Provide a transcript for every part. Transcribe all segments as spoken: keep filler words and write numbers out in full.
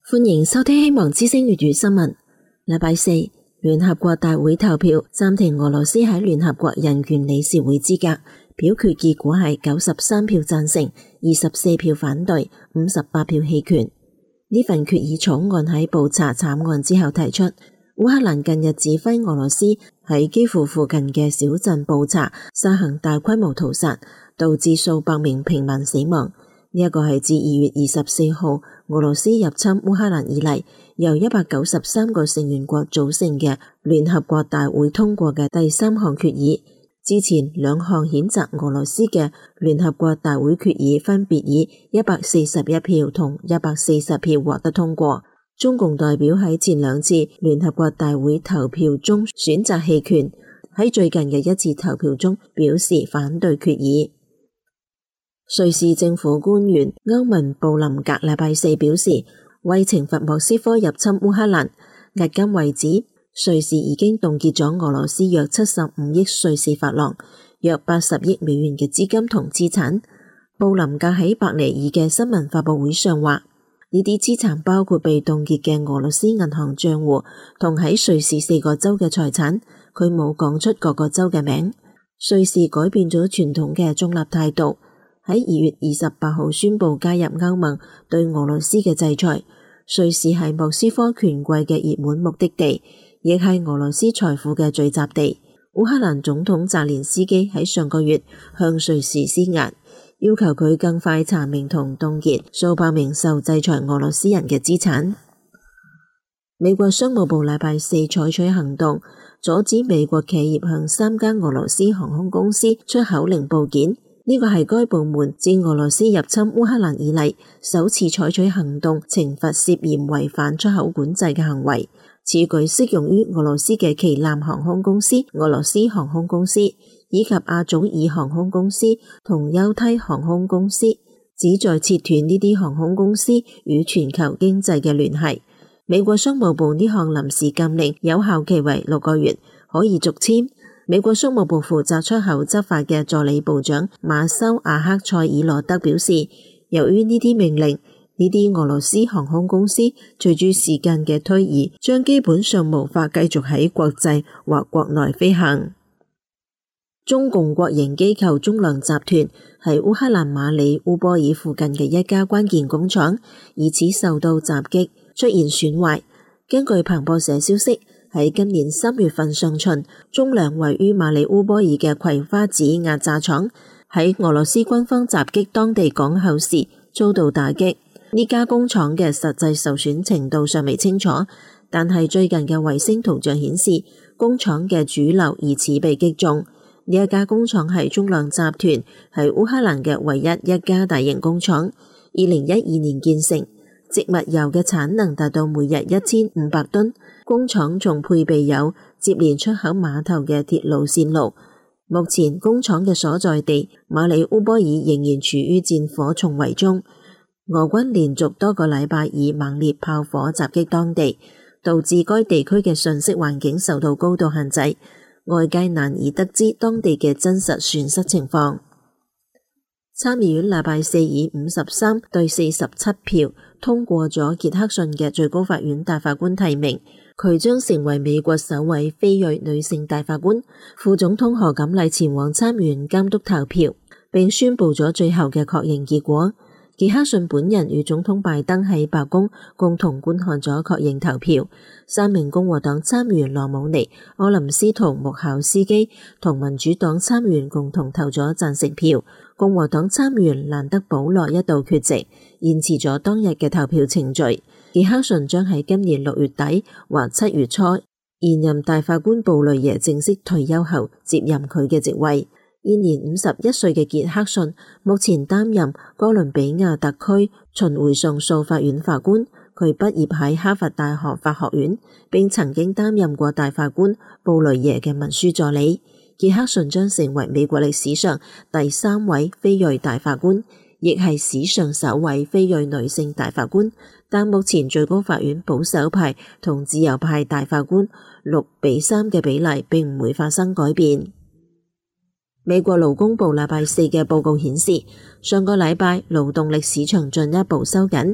歡迎收聽希望之聲粵語新聞。禮拜四，聯合國大會投票暫停俄羅斯喺聯合國人權理事會資格，表決結果係九十三票贊成，二十四票反對，五十八票棄權。呢份決議草案喺布查慘案之後提出。烏克蘭近日指揮俄羅斯喺基輔附近嘅小鎮布查實行大規模屠殺，導致數百名平民死亡。呢一個係自二月二十四號俄羅斯入侵烏克蘭以嚟，由一百九十三個成員國組成嘅聯合國大會通過嘅第三項決議。之前兩項譴責俄羅斯嘅聯合國大會決議分別以一百四十一票同一百四十票獲得通過。中共代表喺前兩次聯合國大會投票中選擇棄權，喺最近嘅一次投票中表示反對決議。瑞士政府官員歐文布林格禮拜四表示，為懲罰莫斯科入侵烏克蘭，迄今為止，瑞士已經凍結咗俄羅斯約七十五億瑞士法郎，約八十億美元嘅資金同資產。布林格喺伯尼爾嘅新聞發佈會上話，呢啲資產包括被凍結嘅俄羅斯銀行賬戶同喺瑞士四個州嘅財產，佢冇講出各個州嘅名。瑞士改變咗傳統嘅中立態度，喺二月二十八號宣布加入歐盟對俄羅斯嘅制裁。瑞士係莫斯科權貴嘅熱門目的地，亦係俄羅斯財富嘅聚集地。烏克蘭總統澤連斯基喺上個月向瑞士施壓，要求佢更快查明同凍結數百名受制裁俄羅斯人嘅資產。美國商務部禮拜四採取行動，阻止美國企業向三間俄羅斯航空公司出口零部件。呢個係該部門自俄羅斯入侵烏克蘭以嚟首次採取行動，懲罰涉嫌違反出口管制嘅行為。此舉適用於俄羅斯嘅旗艦航空公司俄羅斯航空公司，以及阿祖爾航空公司同優梯航空公司，旨在切斷呢啲航空公司與全球經濟嘅聯繫。美國商務部呢項臨時禁令有效期為六個月，可以續簽。美國商務部負責出口執法嘅助理部長馬修亞克塞爾羅德表示，由於呢啲命令，呢啲俄羅斯航空公司隨住時間嘅推移，將基本上無法繼續喺國際或國內飛行。中共國營機構中糧集團喺烏克蘭馬里烏波爾附近嘅一家關鍵工廠疑似受到襲擊，出現損壞。根據彭博社消息，喺今年三月份上旬，中糧位於馬里烏波爾嘅葵花籽壓榨廠喺俄羅斯軍方襲擊當地港口時遭到打擊。呢家工廠嘅實際受損程度尚未清楚，但係最近嘅衛星圖像顯示，工廠嘅主樓疑似被擊中。呢一家工廠係中糧集團喺烏克蘭嘅唯一一家大型工廠，二零一二年建成，植物油嘅產能達到每日一千五百噸。工廠仲配備有接連出口碼頭嘅鐵路線路。目前工廠嘅所在地馬里烏波爾仍然處於戰火重圍中。俄軍連續多個禮拜以猛烈炮火襲擊當地，導致該地區嘅信息環境受到高度限制，外界難以得知當地嘅真實損失情況。參議院禮拜四以五十三對四十七票通過咗傑克遜嘅最高法院大法官提名，佢將成為美國首位非裔女性大法官。副總統賀錦麗前往參議院監督投票，並宣布咗最後嘅確認結果。傑克遜本人與總統拜登喺白宮共同觀看咗確認投票。三名共和黨參議員羅姆尼、柯林斯同穆考斯基同民主黨參議員共同投咗贊成票。共和黨參議員蘭德保羅一度缺席，延遲咗當日嘅投票程序。傑克遜將喺今年六月底或七月初，現任大法官布雷耶正式退休後接任佢嘅職位。現年五十一歲嘅傑克遜目前擔任哥倫比亞特區巡迴上訴法院法官。佢畢業喺哈佛大學法學院，並曾經擔任過大法官布雷耶嘅文書助理。傑克遜將成為美國歷史上第三位非裔大法官，亦係史上首位非裔女性大法官。但目前最高法院保守派同自由派大法官六比三嘅比例並唔會發生改變。美國勞工部禮拜四嘅報告顯示，上個禮拜勞動力市場進一步收緊。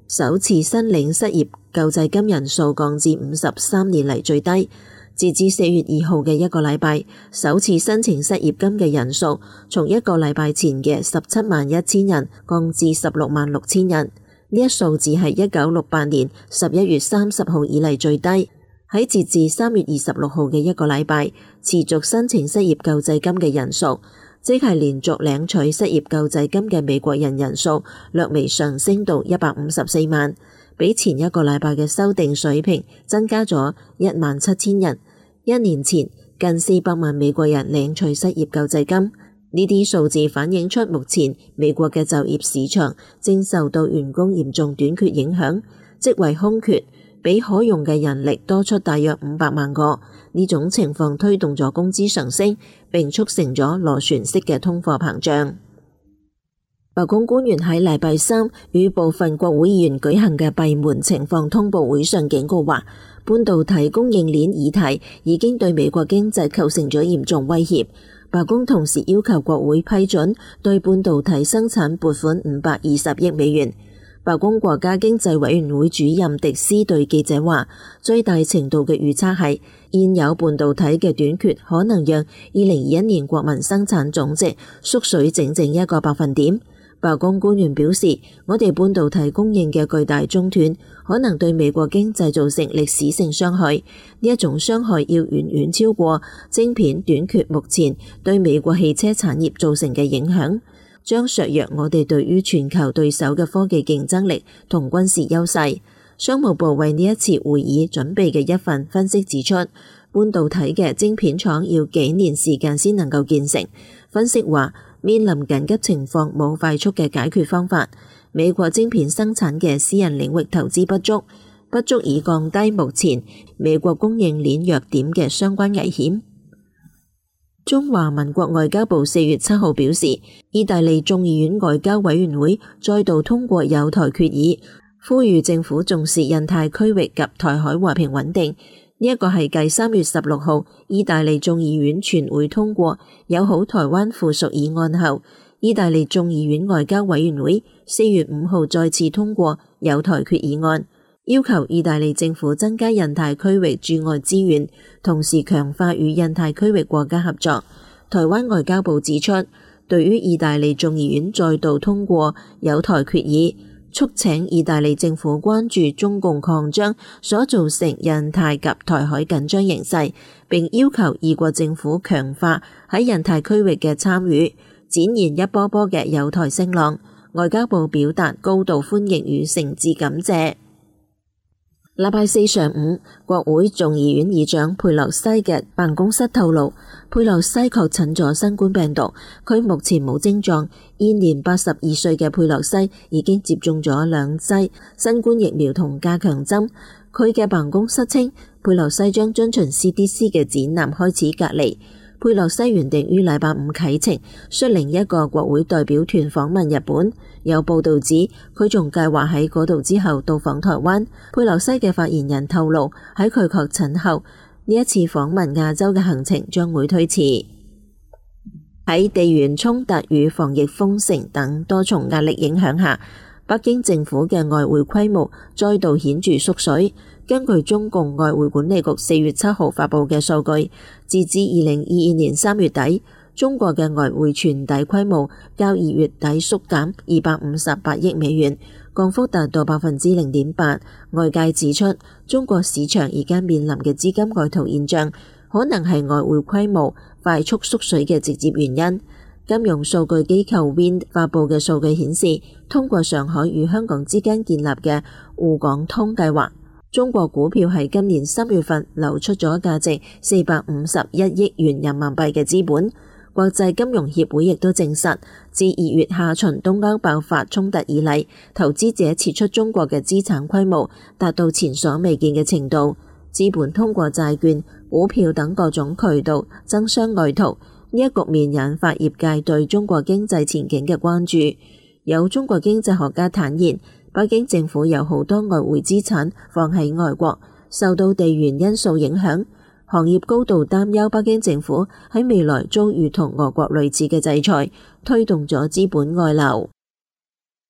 首次申領失業救濟金人數降至五十三年嚟最低。截至四月二號嘅一個禮拜，首次申請失業金嘅人數從一個禮拜前嘅十七萬一千人降至十六萬六千人。呢一數字係一九六八年十一月三十號以嚟最低。喺截至三月二十六號嘅一個禮拜，持續申請失業救濟金嘅人數，即係連續領取失業救濟金嘅美國人人數，略微上升到一百五十四萬，比前一個禮拜嘅修訂水平增加咗一萬七千人。一年前近四百萬美國人領取失業救濟金，呢啲數字反映出目前美國嘅就業市場正受到員工嚴重短缺影響，職位空缺比可用嘅人力多出大約五百萬個。呢種情況推動咗工資上升，並促成咗螺旋式嘅通貨膨脹。白宮官員喺禮拜三與部分國會議員舉行嘅閉門情況通報會上警告話，半導體供應鏈議題已經對美國經濟構成咗嚴重威脅。白宮同時要求國會批准對半導體生產撥款五百二十億美元。白宮國家經濟委員會主任迪斯對記者話，最大程度嘅預測係現有半導體嘅短缺可能讓二零二一年國民生產總值縮水整整一個百分點。白宮官員表示，我哋半導體供應嘅巨大中斷可能對美國經濟造成歷史性傷害，呢一種傷害要遠遠超過晶片短缺目前對美國汽車產業造成嘅影響，將削弱我哋對於全球對手嘅科技競爭力同軍事優勢。商務部為呢一次會議準備嘅一份分析指出，半導體嘅晶片廠要幾年時間先能夠建成。分析話，面臨緊急情況冇快速嘅解決方法，美國晶片生產嘅私人領域投資不足，不足以降低目前美國供應鏈弱點嘅相關危險。中華民國外交部四月七號表示，意大利眾議院外交委員會再度通過友台決議，呼籲政府重視印太區域及台海和平穩定。呢一個係繼三月十六號意大利眾議院全會通過友好台灣附屬議案後，意大利眾議院外交委員會四月五號再次通過友台決議案，要求意大利政府增加印太區域駐外資源，同時強化與印太區域國家合作。台灣外交部指出，對於意大利眾議院再度通過友台決議，促請意大利政府關注中共擴張所造成印太及台海緊張形勢，並要求二國政府強化喺印太區域嘅參與，展現一波波嘅友台聲浪。外交部表達高度歡迎與誠摯感謝。禮拜四上午，國會眾議院議長佩洛西嘅辦公室透露，佩洛西確診咗新冠病毒，佢目前冇症狀。現年八十二歲嘅佩洛西已經接種咗兩劑新冠疫苗同加強針。佢嘅辦公室稱，佩洛西將遵循 C D C 嘅指南開始隔離。佩洛西原定於禮拜五啟程，率領一個國會代表團訪問日本。有報道指，佢仲計劃喺嗰度之後到訪台灣。佩洛西嘅發言人透露，喺佢確診後，呢一次訪問亞洲嘅行程將會推遲。喺地緣衝突與防疫封城等多重壓力影響下，北京政府嘅外匯規模再度顯著縮水。根據中共外匯管理局四月七號發佈嘅數據，截至二零二二年三月底，中國嘅外匯存底規模較二月底縮減二百五十八億美元，降幅達到百分之零點八。外界指出，中國市場而家面臨嘅資金外逃現象，可能係外匯規模快速縮水嘅直接原因。金融數據機構 Wind 發佈嘅數據顯示，通過上海與香港之間建立嘅滬港通計劃，中國股票喺今年三月份流出咗價值四百五十一億元人民幣嘅資本。國際金融協會亦都證實，自二月下旬東歐爆發衝突以嚟，投資者撤出中國嘅資產規模達到前所未見嘅程度，資本通過債券、股票等各種渠道爭相外逃。呢一局面引發業界對中國經濟前景嘅關注。有中國經濟學家坦言，北京政府有好多外匯資產放喺外國，受到地緣因素影響。行業高度擔憂北京政府喺未來遭遇同俄國類似嘅制裁，推動咗資本外流。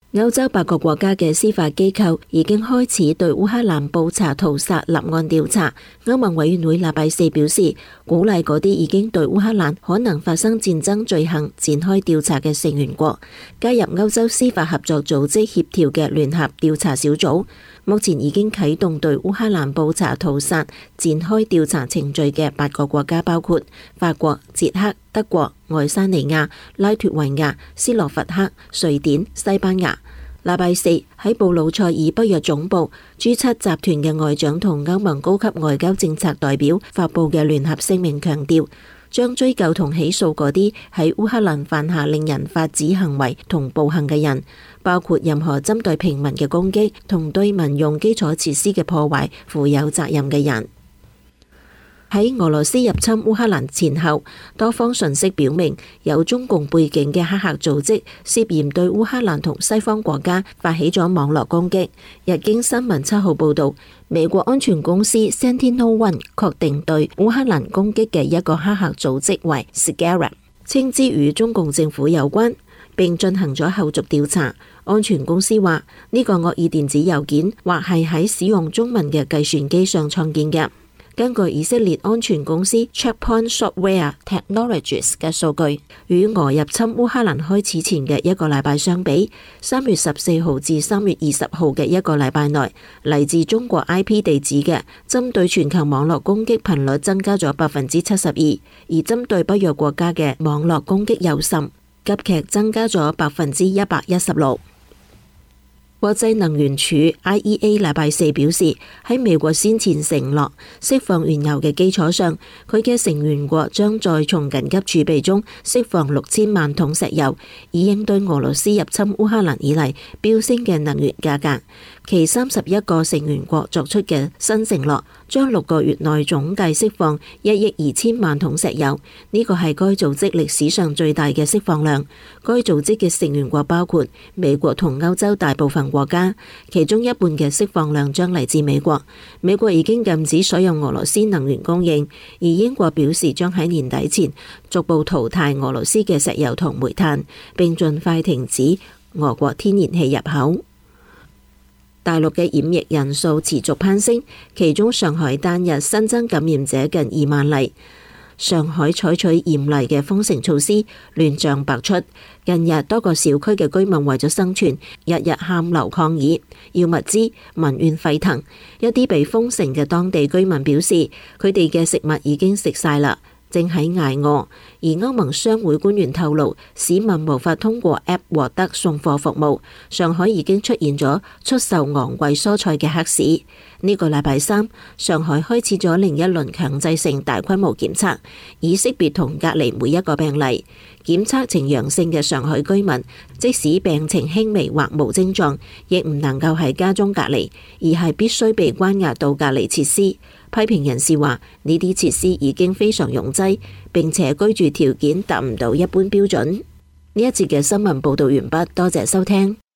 歐洲八個國家嘅司法機構已經開始對烏克蘭布查屠殺立案調查。歐盟委員會禮拜四表示，鼓勵嗰啲已經對烏克蘭可能發生戰爭罪行展開調查嘅成員國加入歐洲司法合作組織協調嘅聯合調查小組。目前已經啟動對烏克蘭布查屠殺展開調查程序嘅八個國家包括法國、捷克、德國、愛沙尼亞、拉脫維亞、斯洛伐克、瑞典、西班牙。禮拜四喺布魯塞爾北約總部，G 七集團嘅外長同歐盟高級外交政策代表發佈嘅聯合聲明強調，將追究同起訴嗰啲喺烏克蘭犯下令人髮指行為同暴行嘅人，包括任何針對平民嘅攻擊同對民用基礎設施嘅破壞負有責任嘅人。喺俄羅斯入侵烏克蘭前後，多方訊息表明有中共背景嘅黑客組織涉嫌對烏克蘭同西方國家發起咗網絡攻擊。日經新聞七號報道，美國安全公司 Sentinel One 確定對烏克蘭攻擊嘅一個黑客組織為 Scarab， 稱之與中共政府有關，並進行咗後續調查。安全公司話呢個惡意電子郵件或係喺使用中文嘅計算機上創建嘅。根據以色列安全公司 Checkpoint Software Technologies 嘅數據，與俄入侵烏克蘭開始前嘅一個禮拜相比，三月十四號至三月二十號嘅一個禮拜內，嚟自中國 I P 地址嘅針對全球網絡攻擊頻率增加咗百分之七十二，而針對北約國家嘅網絡攻擊有甚急劇增加咗百分之一百一十六。國際能源署 I E A 禮拜四表示，喺美國先前承諾釋放原油嘅基礎上，佢嘅成員國將再從緊急儲備中釋放六千萬桶石油，以應對俄羅斯入侵烏克蘭以嚟飆升嘅能源價格。其三十一個成員國作出嘅新承諾，將六個月內總計釋放一億二千萬桶石油，呢個係該組織歷史上最大嘅釋放量。該組織嘅成員國包括美國同歐洲大部分國家，其中一半嘅釋放量將嚟自美國。美國已經禁止所有俄羅斯能源供應，而英國表示將喺年底前逐步淘汰俄羅斯嘅石油同煤炭，並盡快停止俄國天然氣入口。大陸嘅染疫人數持續攀升，其中上海單日新增感染者近二萬例。上海採取嚴厲嘅封城措施，亂象百出。近日多個小區嘅居民為咗生存，日日喊樓抗議，要物資，民怨沸騰。一啲被封城嘅當地居民表示，佢哋嘅食物已經食晒啦，正喺捱餓。而歐盟商會官員透露，市民無法通過 App 獲得送貨服務。上海已經出現咗出售昂貴蔬菜嘅黑市。呢個禮拜三，上海開始咗另一輪強制性大規模檢測，以識別同隔離每一個病例。檢測呈陽性嘅上海居民，即使病情輕微或無症狀，亦唔能夠喺家中隔離，而係必須被關押到隔離設施。批評人士話，呢啲設施已經非常擁擠，並且居住條件達唔到一般標準。呢一節嘅新聞報道完畢，多謝收聽。